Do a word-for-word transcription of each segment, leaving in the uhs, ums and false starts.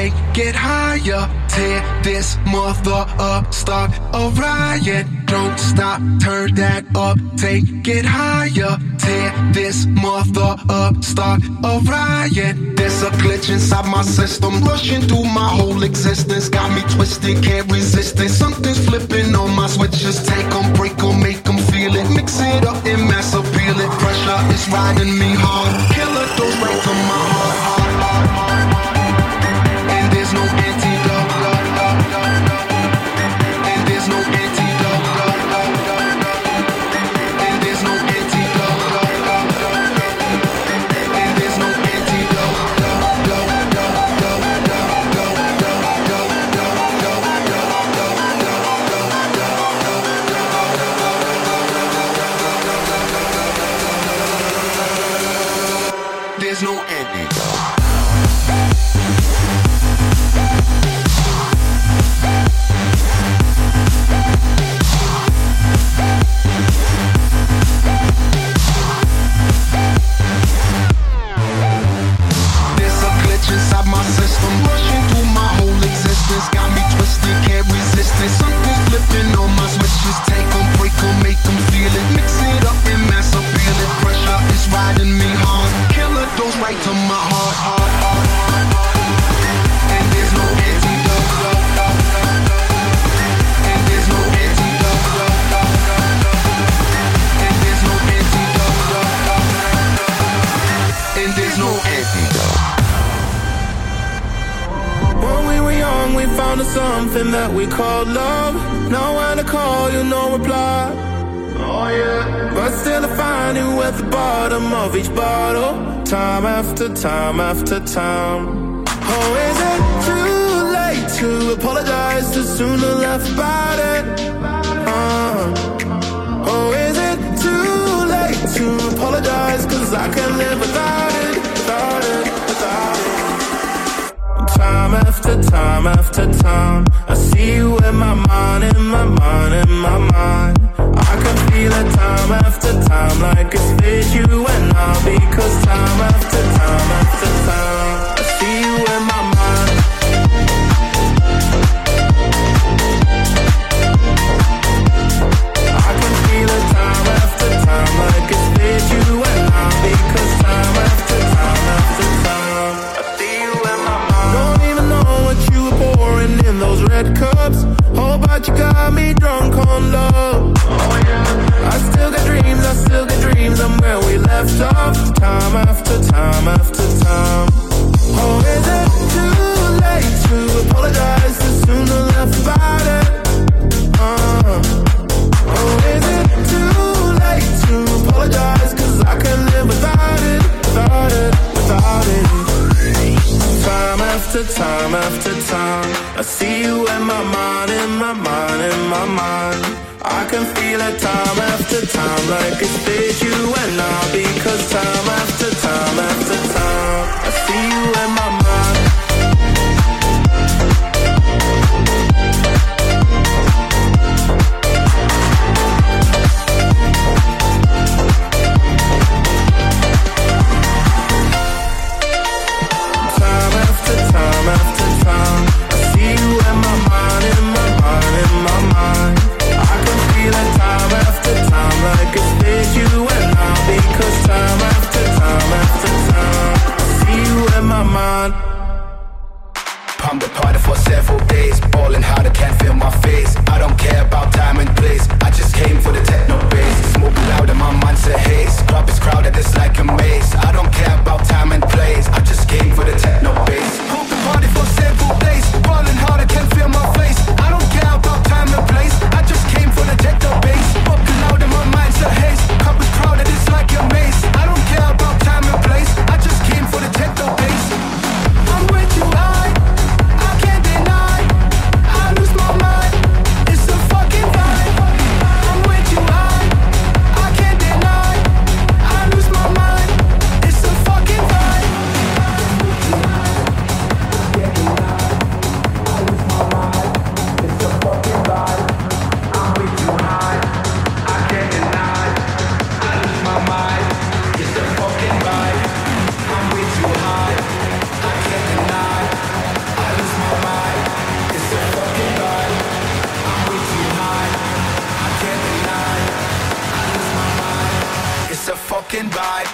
take it higher. Tear this mother up, start a riot. Don't stop, turn that up, take it higher. Tear this mother up, start a riot. There's a glitch inside my system, rushing through my whole existence. Got me twisted, can't resist it. Something's flipping on my switches. Take them, break them, make them feel it. Mix it up and mass appeal it. Pressure is riding me hard. Killer dose right to my heart, heart, heart, heart, heart. And there's no antidote. And there's no antidote. And there's no antidote. And there's no antidote. There's no antidote. Inside my system, rushing through my whole existence. Got me twisted, can't resist it. Something's flipping on my switches. Take them, break them, make them feel it. Mix it up and mass appeal it. Pressure is riding me hard. Killer dose right to my heart, heart, heart, heart, heart. And there's no antidote. And there's no antidote. And there's no antidote. And there's no antidote. When we were young, we found us something that we called love. Now when I call, you no reply. Oh yeah. But still I find you at the bottom of each bottle, time after time after time. Oh, is it too late to apologize? Too soon to laugh about it. Uh. Oh, is it too late to apologize? Cause I can't live without it, without it, without it. Time after time after time, I see you in my mind, in my mind, in my mind. I can feel it time after time, like it's fit you and I. Because time after time after time, I see you in my mind. I can feel it time after time, like it's fit you and I. Because time after time after time, I see you in my mind. Don't even know what you were pouring in those red cups. Oh, but you got me drunk on love. Oh yeah. I still got dreams, I still got dreams. I'm where we left off, time after time after time. Oh, is it too late to apologize? Too soon to laugh about it. Uh. Oh, is it too late to apologize? Cause I can't live without it, without it, without it. Time after time after time, I see you in my mind, in my mind, in my mind. I can feel it time after time, like it's fit you and I. Because time after time after time, I see you in my mind. fucking vibe.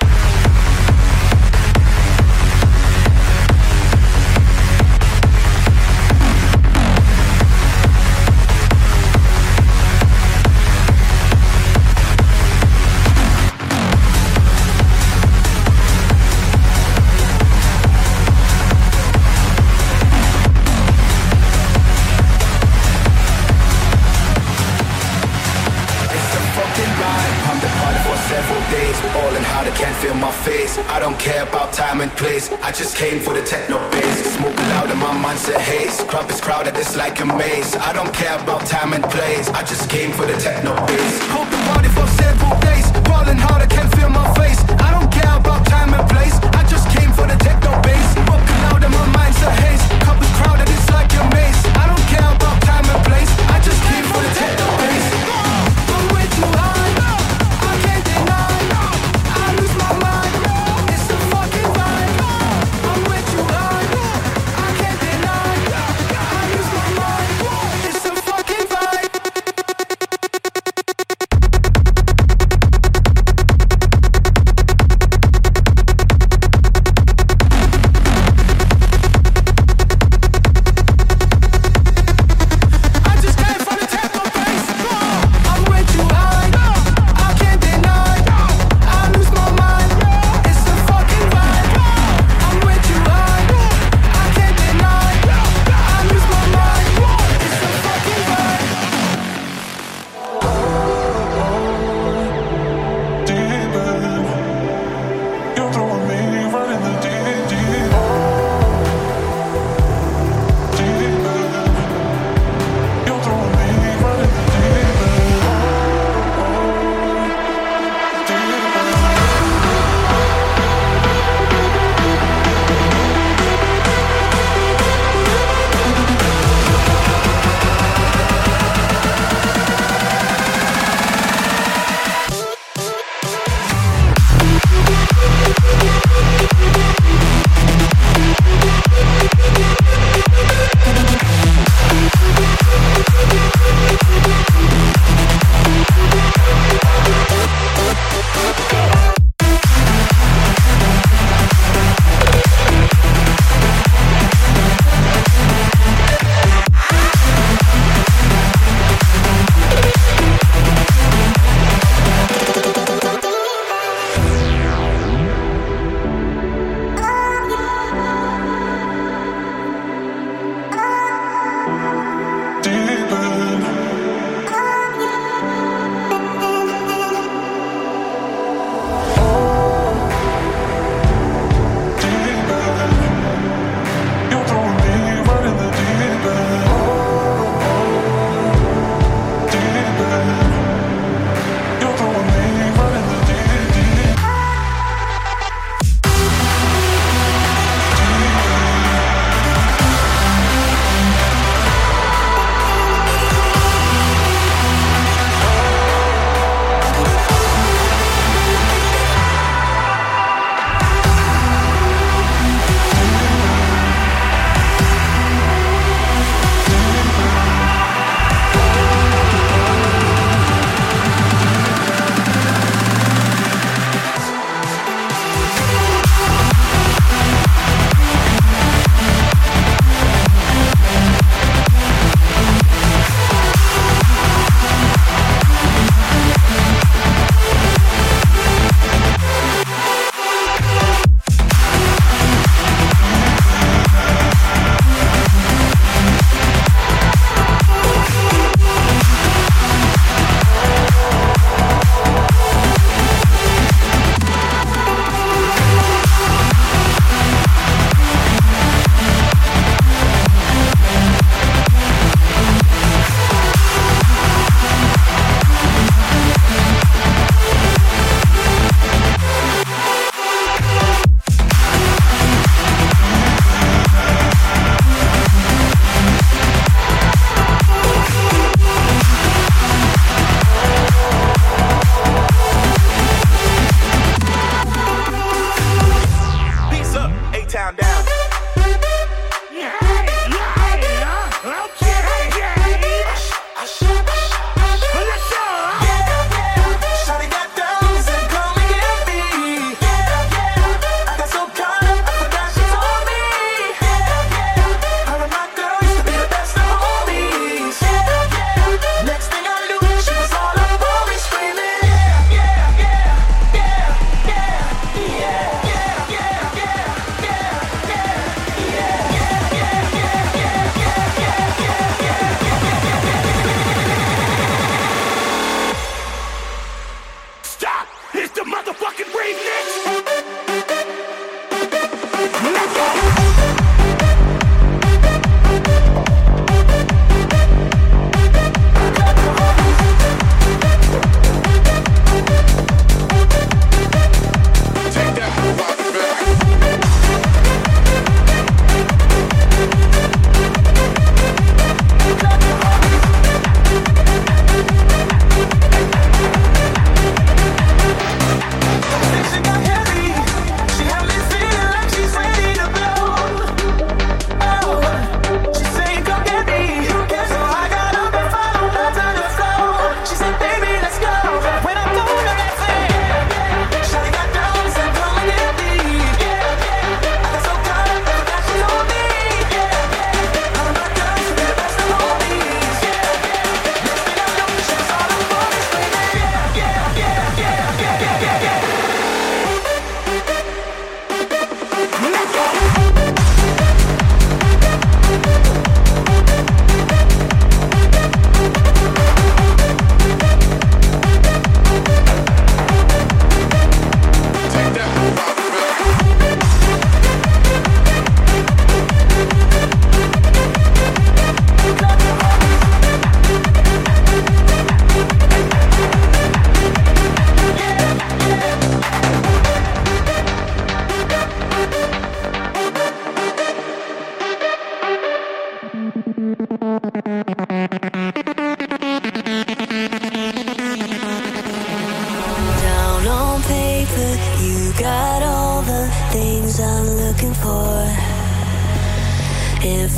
I don't care about time and place. I just came for the techno bass. Smoking loud and my mind's a haze. Club is crowded, it's like a maze. I don't care about time and place. I just came for the techno bass. Hold the party for several days. Falling hard, I can't feel my face. I don't care about time and place. I just came for the techno bass. Smoking loud and my mind's a haze. Club is crowded, it's like a maze. I don't care about time and place. I just came for the techno bass. I'm way too high. I can't deny. I lose my mind.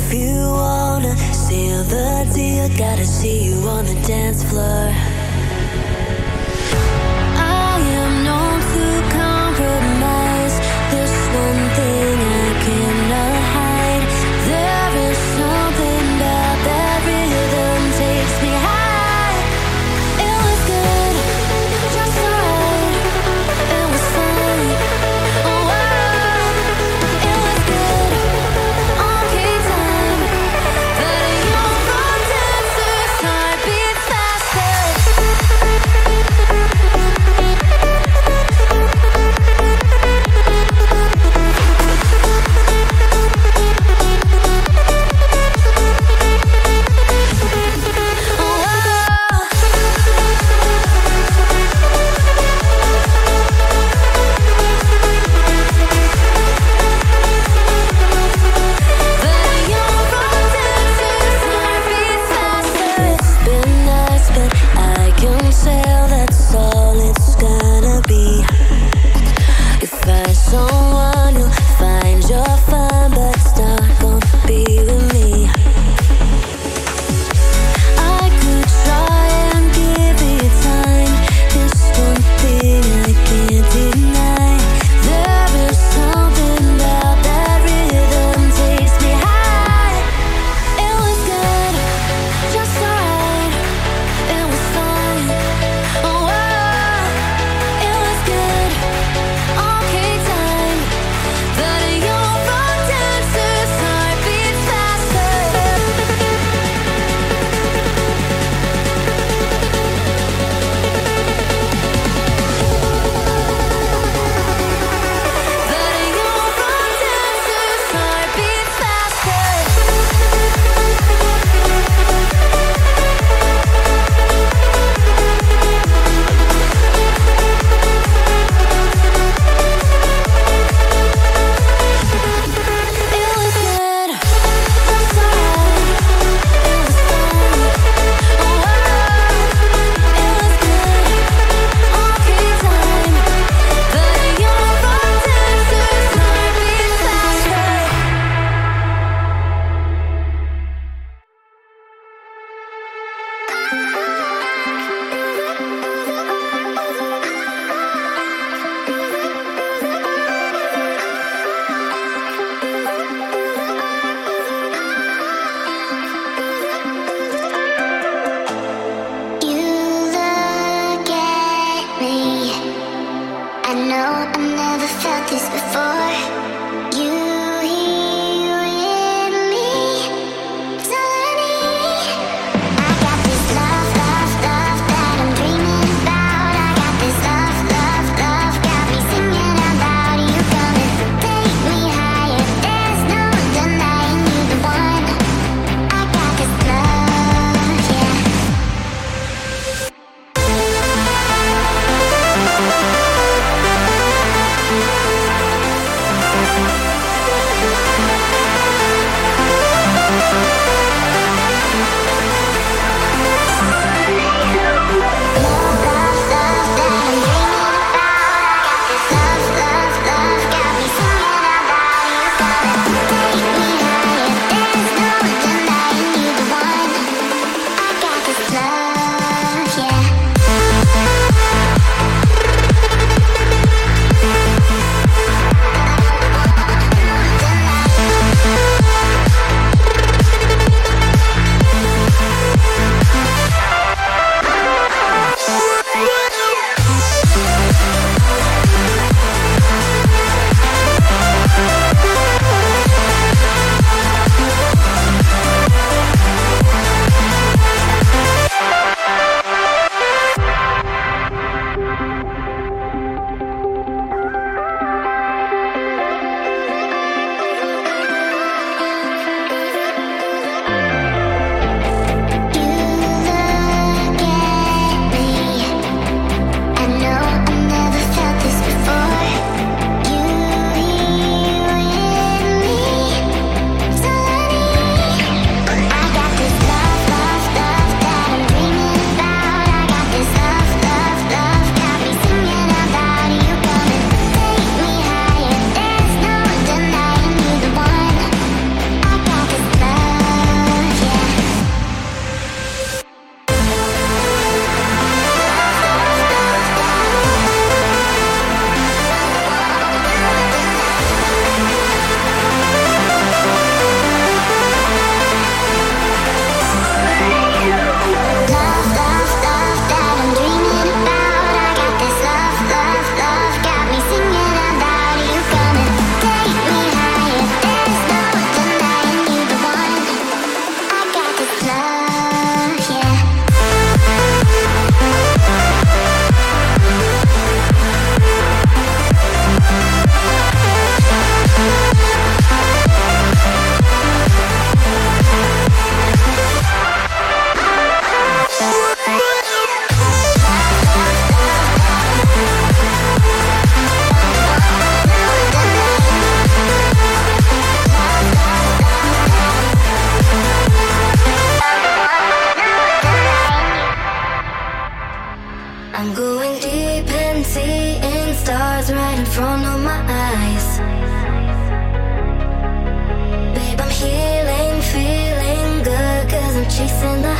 If you wanna seal the deal, gotta see you on the dance floor. I am known to compromise. There's one thing I cannot hide. There is something about that rhythm takes me high. It was good, just alright. It was fun, oh wow. It was good, okay time. But a young dancer's heart beats faster.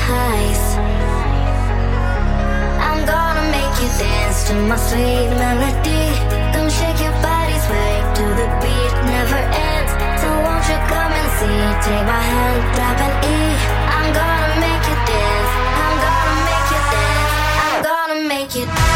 highs. I'm gonna make you dance to my sweet melody. Come shake your body, sway to the beat, never ends. So won't you come and see? Take my hand, grab an E. I'm gonna make you dance. I'm gonna make you dance. I'm gonna make you dance.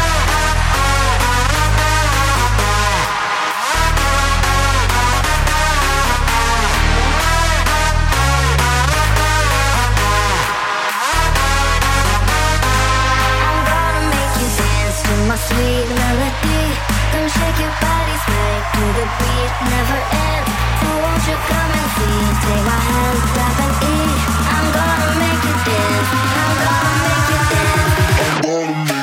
My sweet melody, come shake your body, sway to the beat, never ends. So won't you come and see? Take my hand, grab an E. I'm gonna make you dance. I'm gonna make you dance. I'm gonna make you.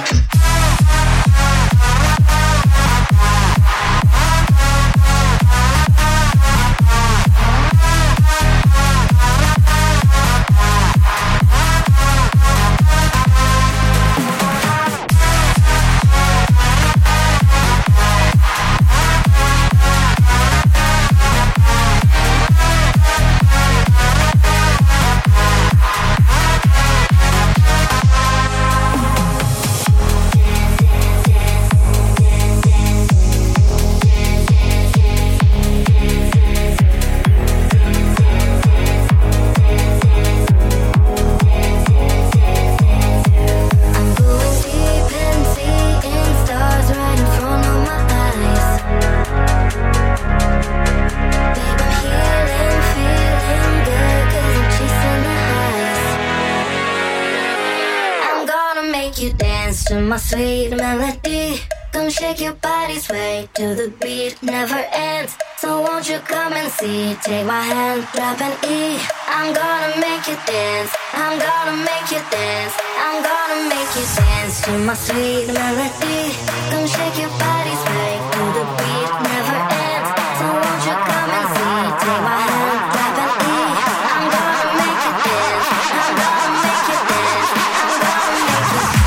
My sweet melody, come shake your body, sway to the beat, never ends. So won't you come and see? Take my hand, grab an E. I'm gonna make you dance. I'm gonna make you dance. I'm gonna make you dance to my sweet melody. Come shake your body, sway to the beat, never ends. So won't you come and see? Take my hand, grab an E. I'm gonna make you dance. I'm gonna make you dance. I'm gonna make you dance.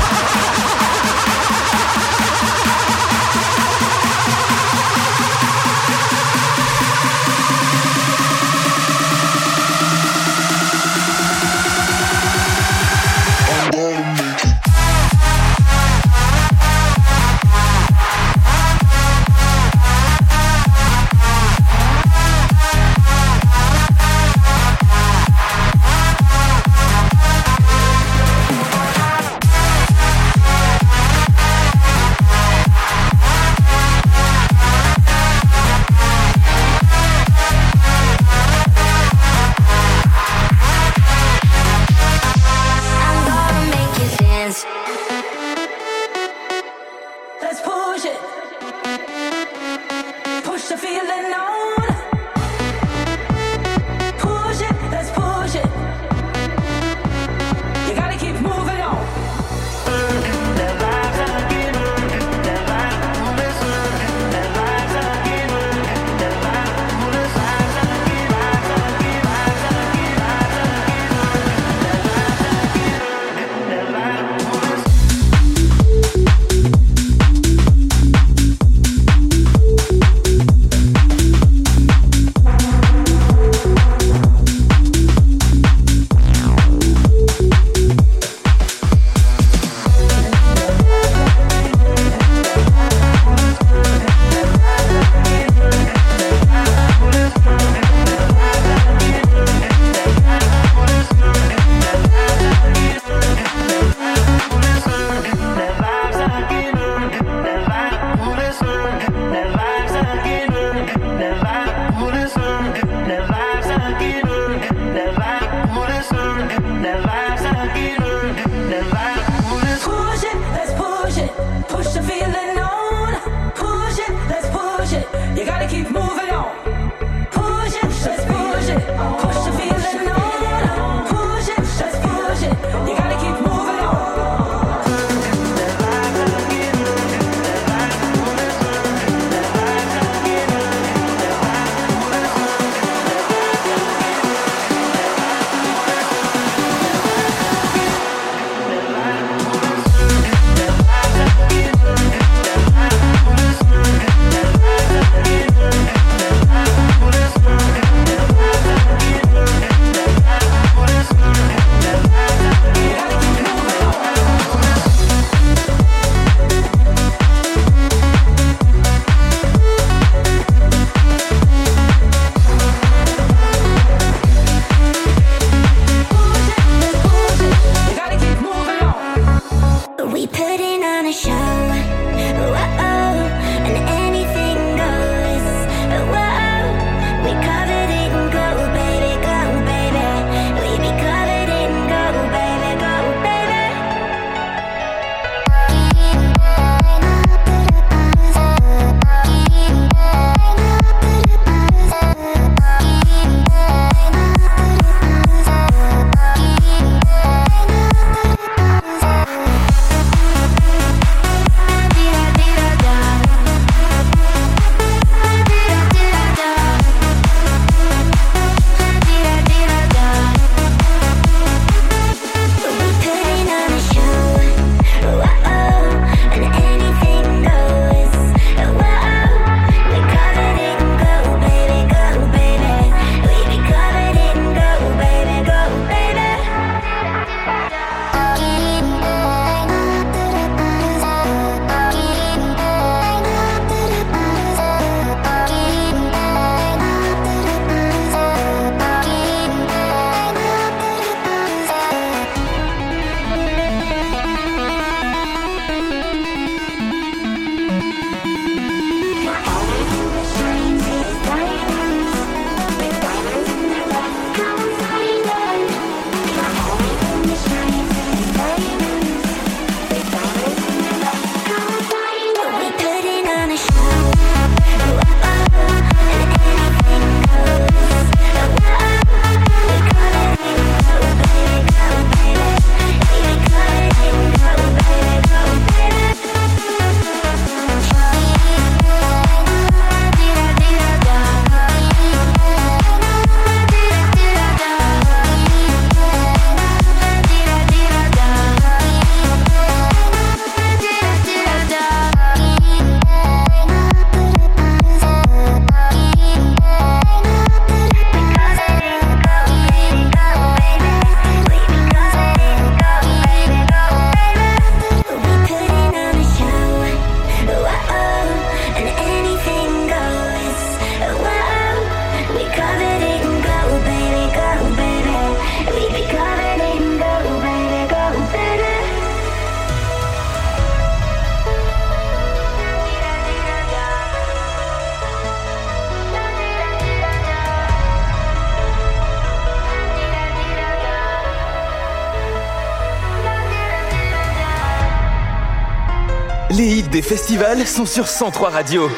Les hits des festivals sont sur cent trois Radio.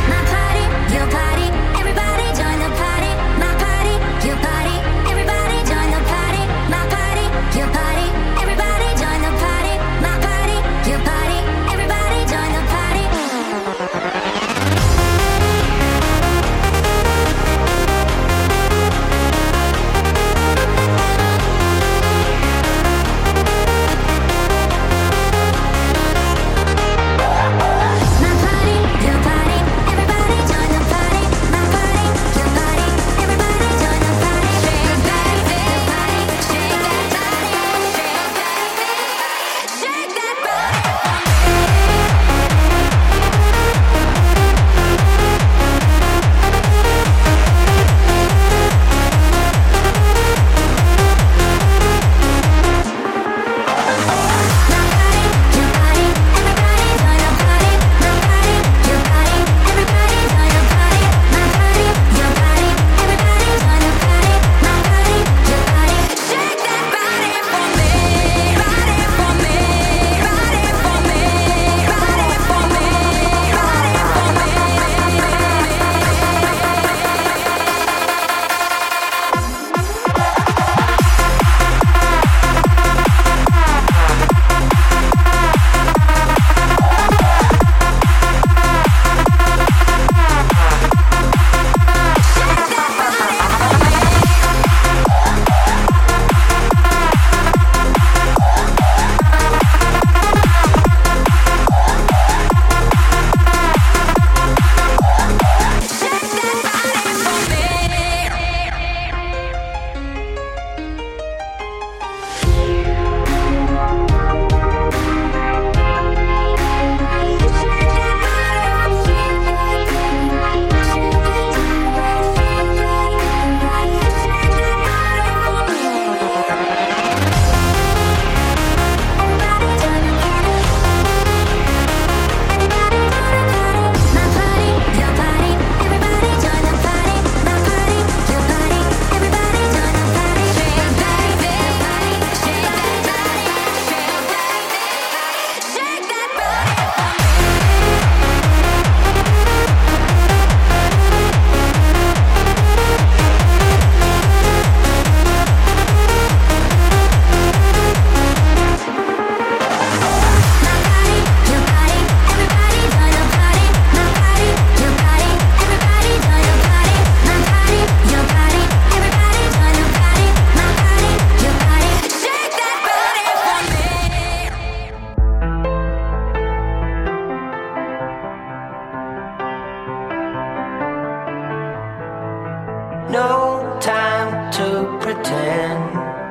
No time to pretend.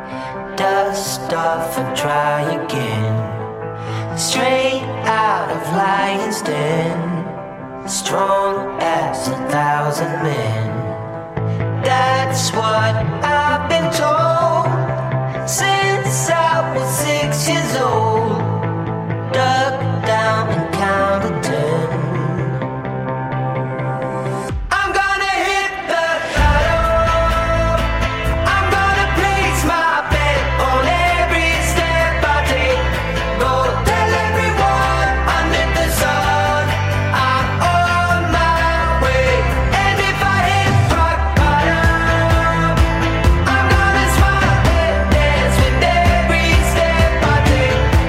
Dust off and try again. Straight out of lion's den. Strong as a thousand men. That's what I've been told since I was six years old. Dug down and counted ten. Take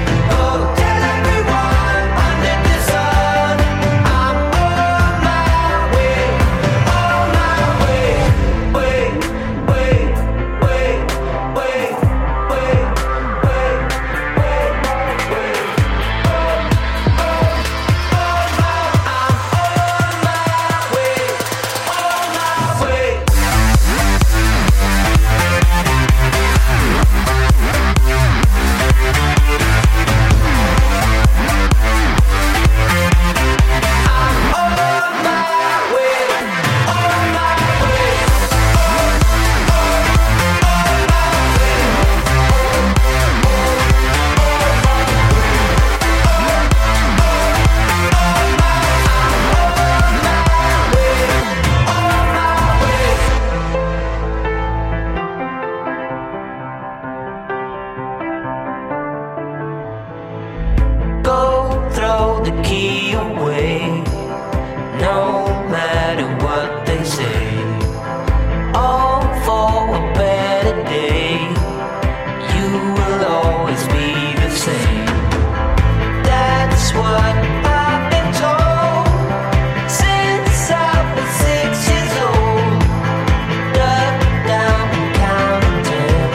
the key away. No matter what they say, all for a better day. You will always be the same. That's what I've been told since I was six years old. Duck down and count ten.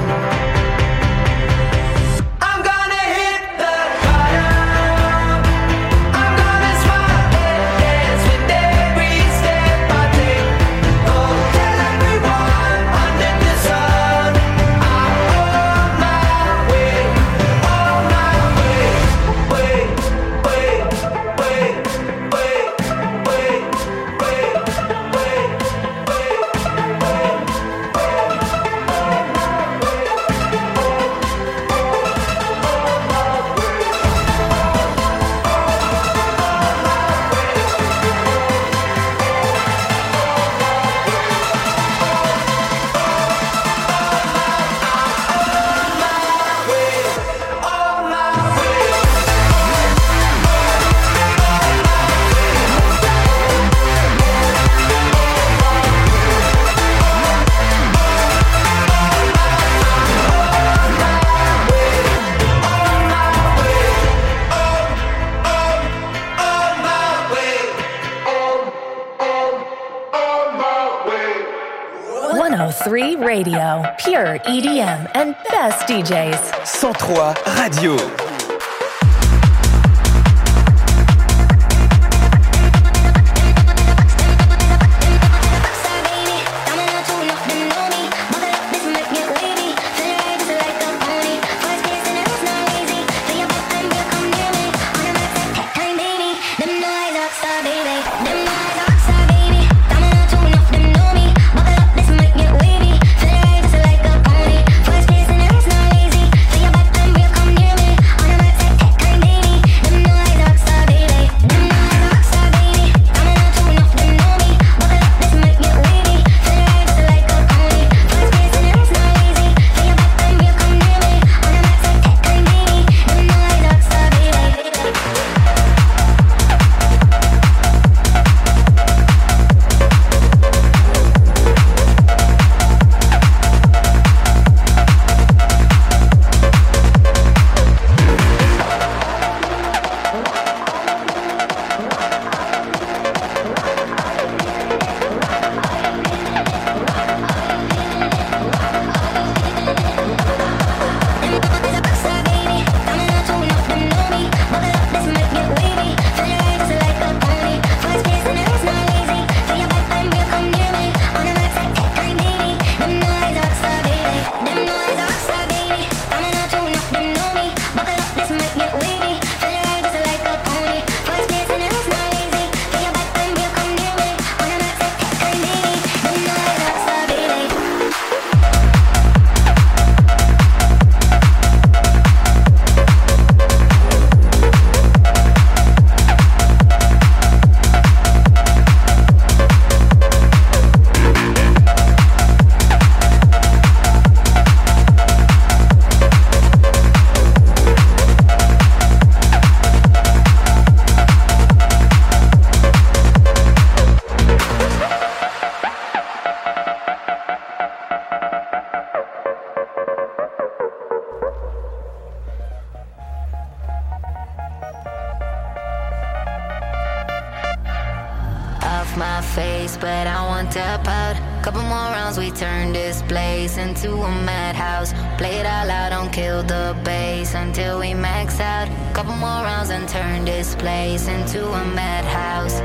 I'm gonna hit the bottom. I'm gonna smile and dance with every step I take. Go tell everyone under the sun I'm on my way, on my way. Wait, wait, wait, wait, wait, wait, wait, wait, on my way. one oh three Radio, pure E D M and best D Js. cent trois Radio. My face, but I won't tap out. Couple more rounds, we turn this place into a madhouse. Play it all out, don't kill the bass until we max out. Couple more rounds and turn this place into a madhouse.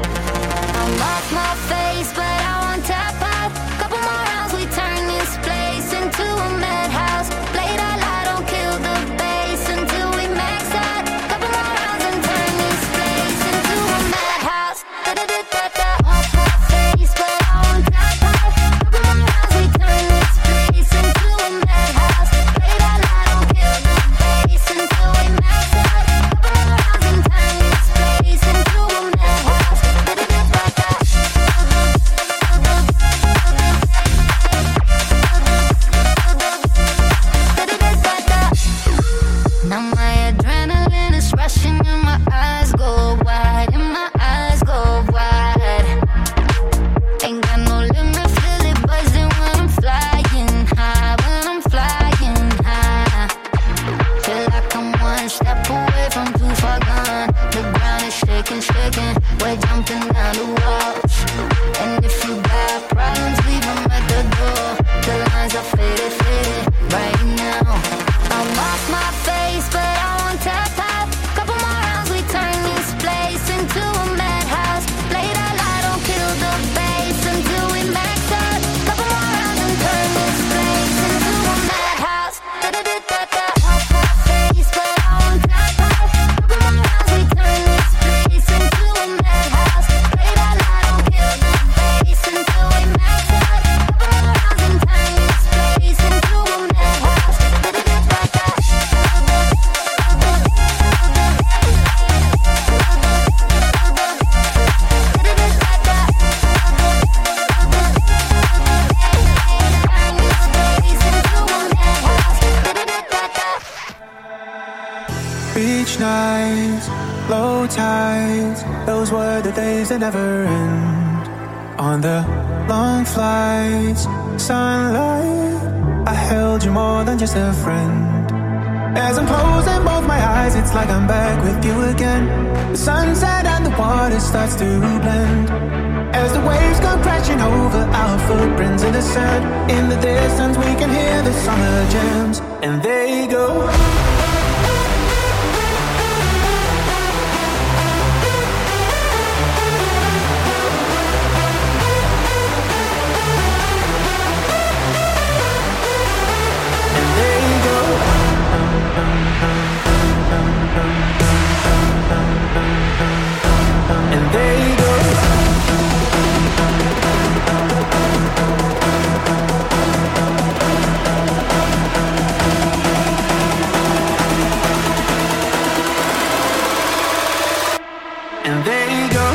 I'm off my face, but I won't tap out. Couple more rounds, we turn this place into a madhouse. Play it all out, don't kill the bass until we max out. Couple more rounds and turn this place into a madhouse. Da-da-da-da-da. Now my adrenaline is rushing and my eyes go Beach nights, low tides, those were the days that never end. On the long flights, sunlight, I held you more than just a friend. As I'm closing both my eyes, it's like I'm back with you again. The sunset and the water starts to blend. As the waves come crashing over our footprints in the sand. In the distance we can hear the summer jams, and they go. And they go. And they go.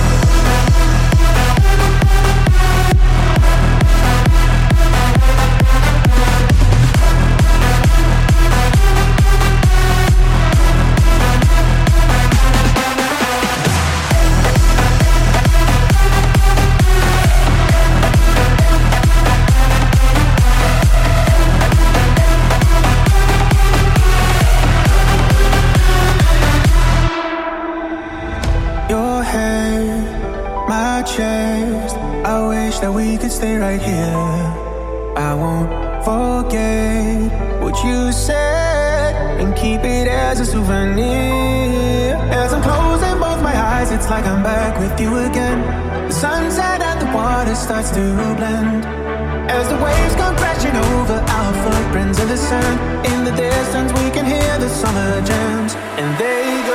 That we could stay right here. I won't forget what you said and keep it as a souvenir. As I'm closing both my eyes, it's like I'm back with you again. The sunset and the water starts to blend. As the waves come crashing over our footprints in the sand. In the distance we can hear the summer jams, and they go.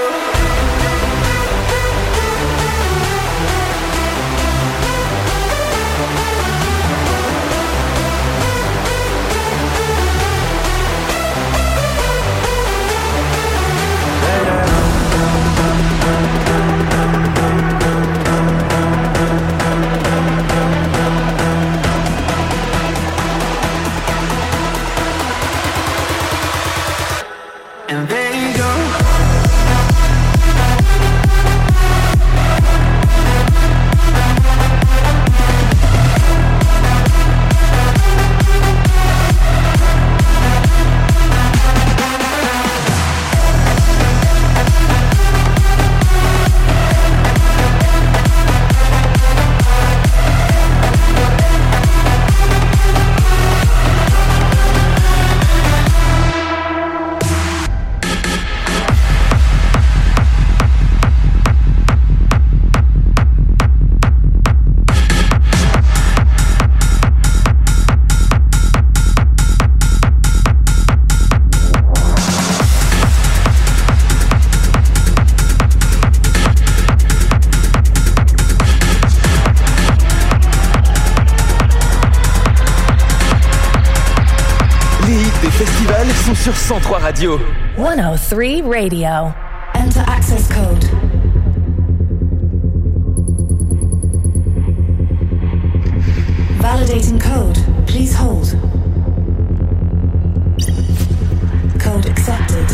And they go. Sur cent trois Radio. one oh three Radio. Enter access code. Validating code. Please hold. Code accepted.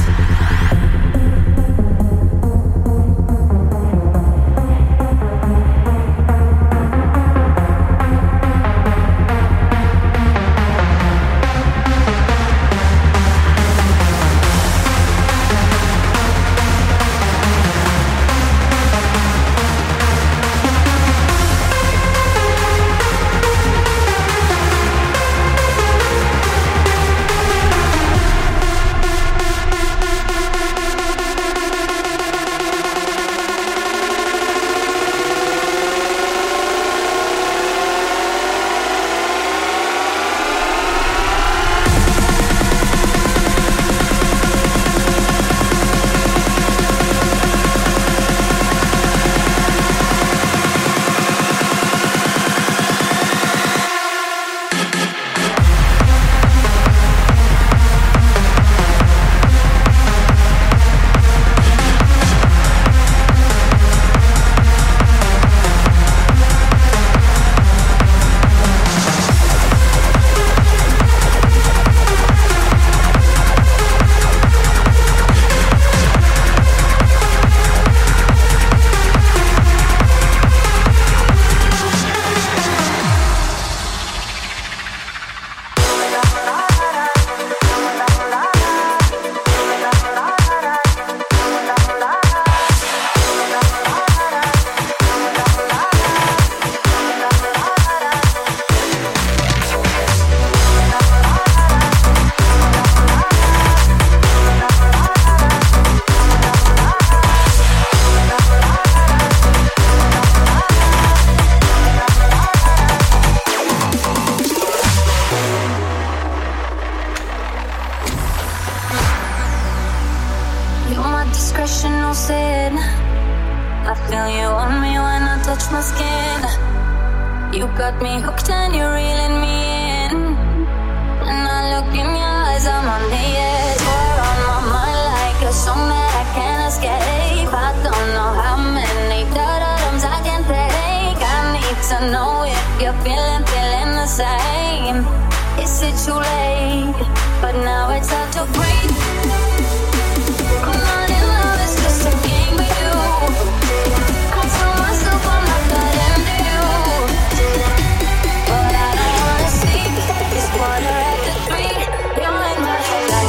discretion, no sin. I feel you on me when I touch my skin. You got me hooked and you're reeling me in. And I look in your eyes, I'm on the edge. You're on my mind like a song that I can't escape. I don't know how many da-da-dums I can take. I need to know if you're feeling, feeling the same. Is it too late? But now it's hard to breathe. I'm not in love, it's just a game with you. I tell myself I'm not that into you, but I don't wanna sleep. It's quarter after three. You're in my head like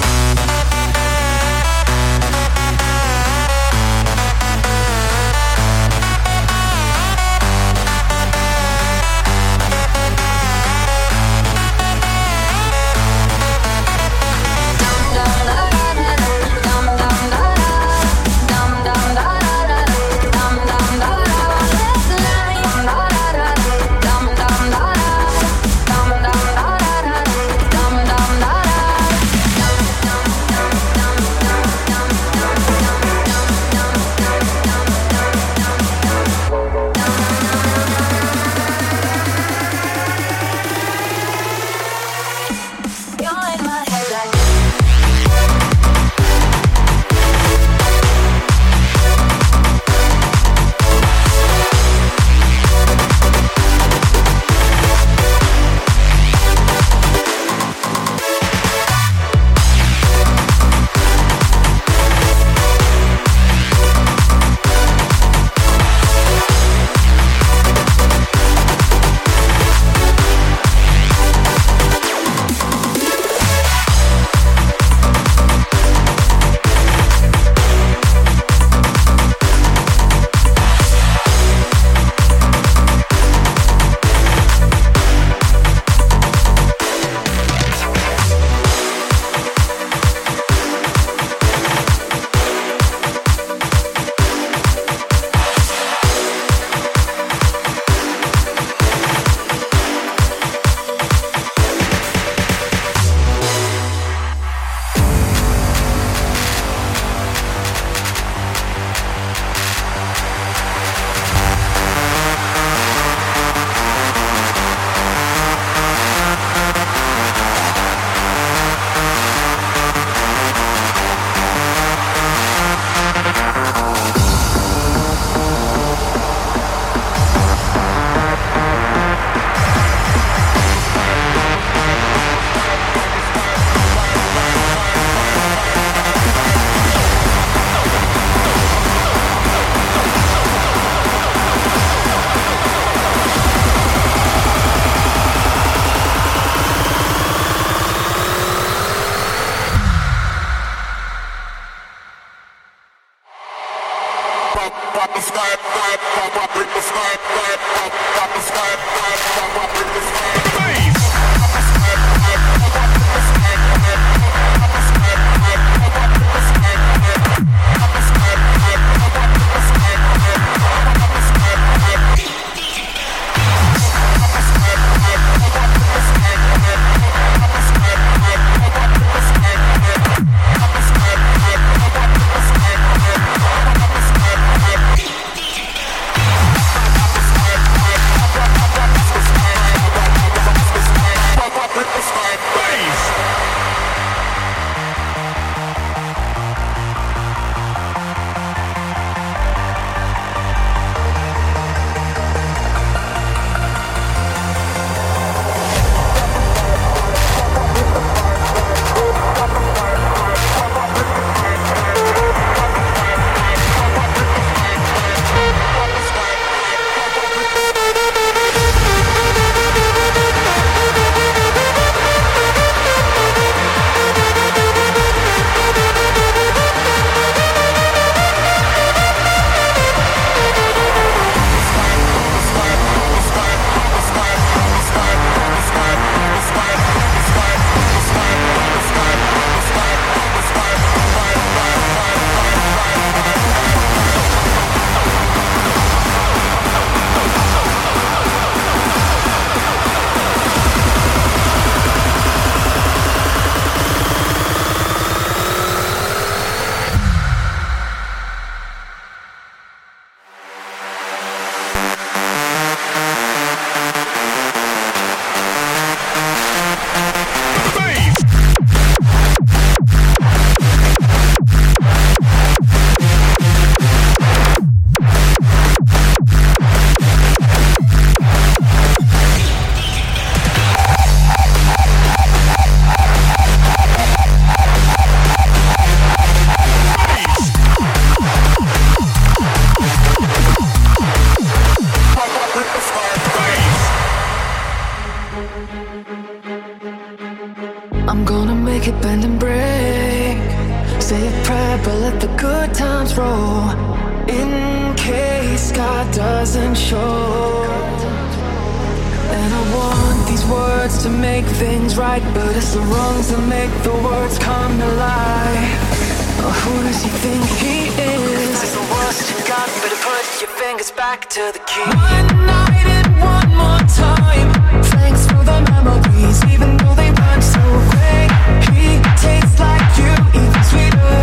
good times roll, in case God doesn't show. And I want these words to make things right, but it's the wrongs that make the words come to life. Oh, who does he think he is? It's the worst you got, better put your fingers back to the key. One night and one more time. Thanks for the memories, even though they weren't so great. He tastes like you, even sweeter.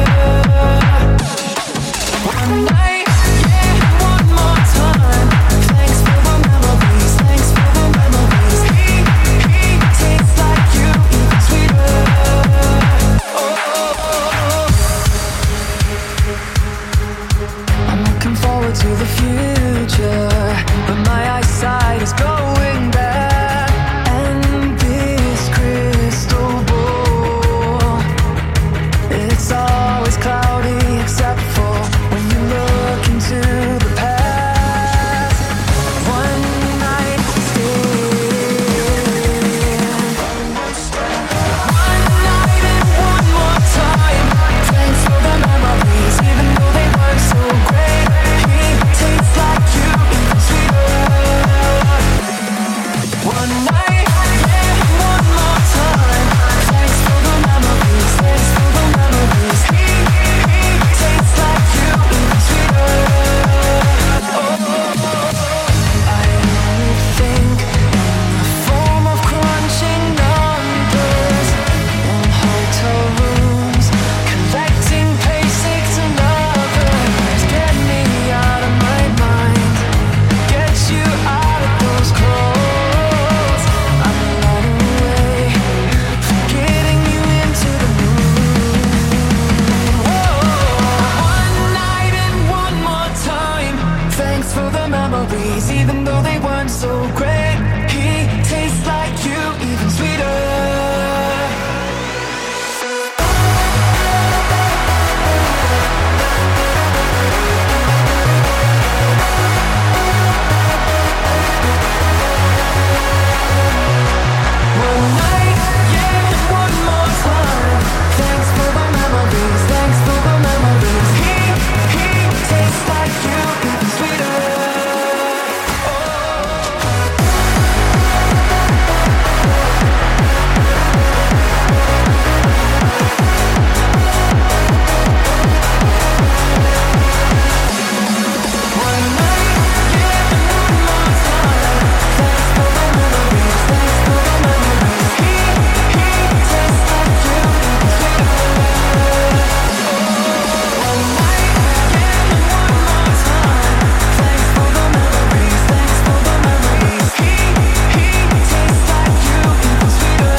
One night, yeah, one more time. Thanks for the memories, thanks for the memories. He, he tastes like you, even sweeter. Oh, oh, oh. I'm looking forward to the future, but my eyesight is going bad. And this crystal ball, it's always cloudy except for when you look into the past. One night stand. One night and one more time. Thanks for the memories, even though they weren't so great. He tastes like you, even sweeter. One night, yeah, one more time. Thanks for the memories, thanks for the memories. He, he tastes like you, even sweeter. Oh, I only think in the form of crunching numbers in hotel rooms, collecting basics and lovers. Get me out of my mind, get you out of those clothes. I'm running away, getting you into the mood. One night and one more time. Thanks for the memories, even though they weren't so great. He tastes like you, even sweeter. One night, yeah, one more time. Thanks for the memories, thanks for the memories. He, he tastes like you, even sweeter. One night, yeah, one more time. Thanks for the memories, thanks for the memories. He, he tastes like you, even sweeter. One night, yeah, one more time. Thanks for the memories, thanks for the memories. He, he tastes like you, even sweeter.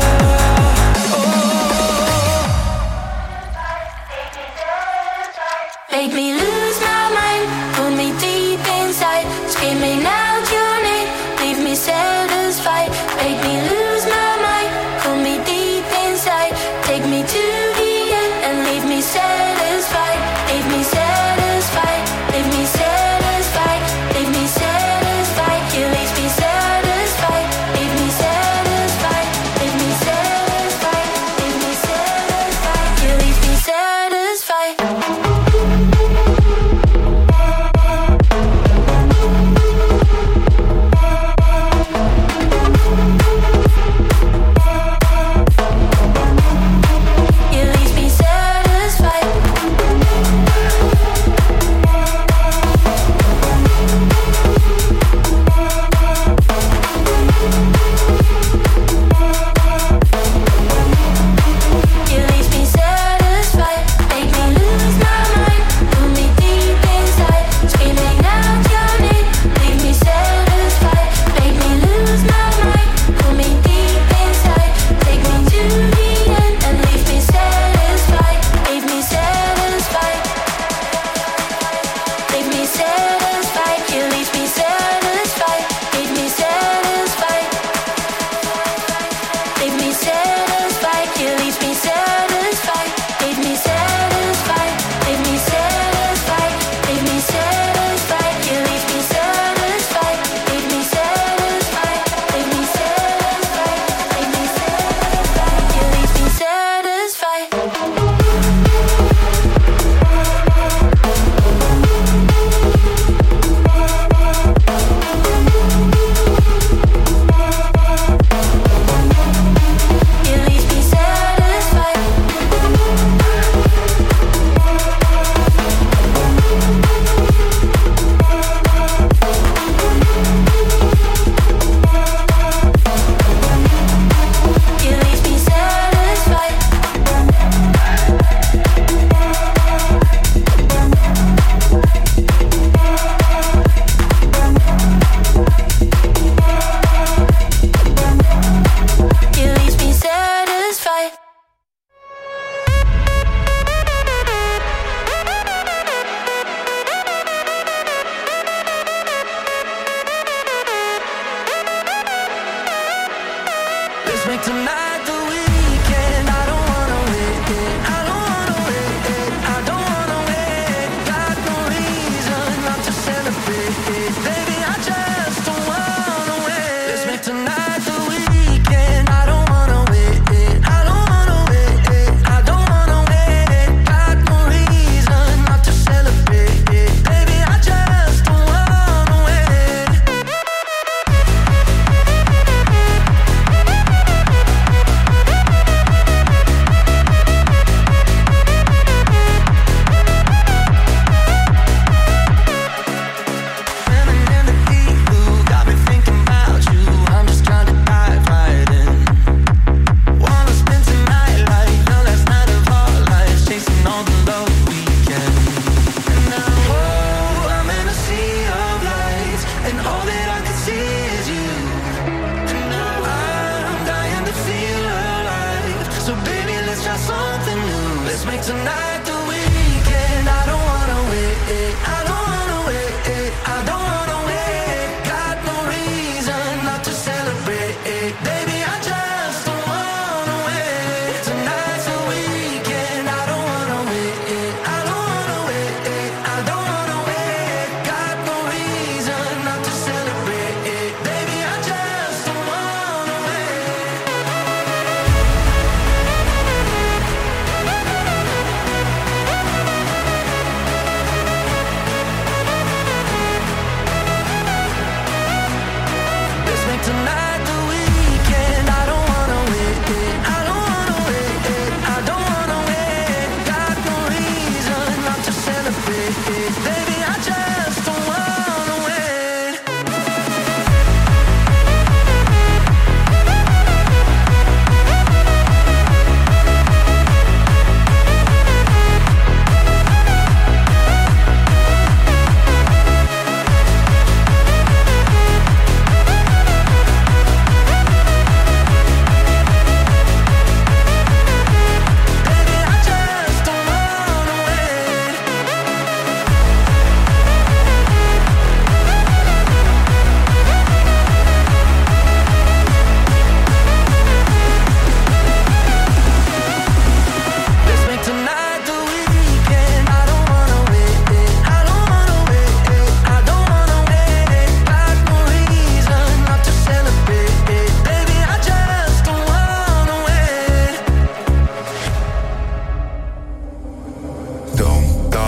Make me lose my mind, pull me deep inside, screaming out your name, leave me satisfied. Make me lose my mind, pull me deep inside, take me to the end and leave me satisfied. Leave me satisfied, leave me satisfied, leave me satisfied. You leave me satisfied, leave me satisfied, leave me satisfied, leave me satisfied. You leave me satisfied.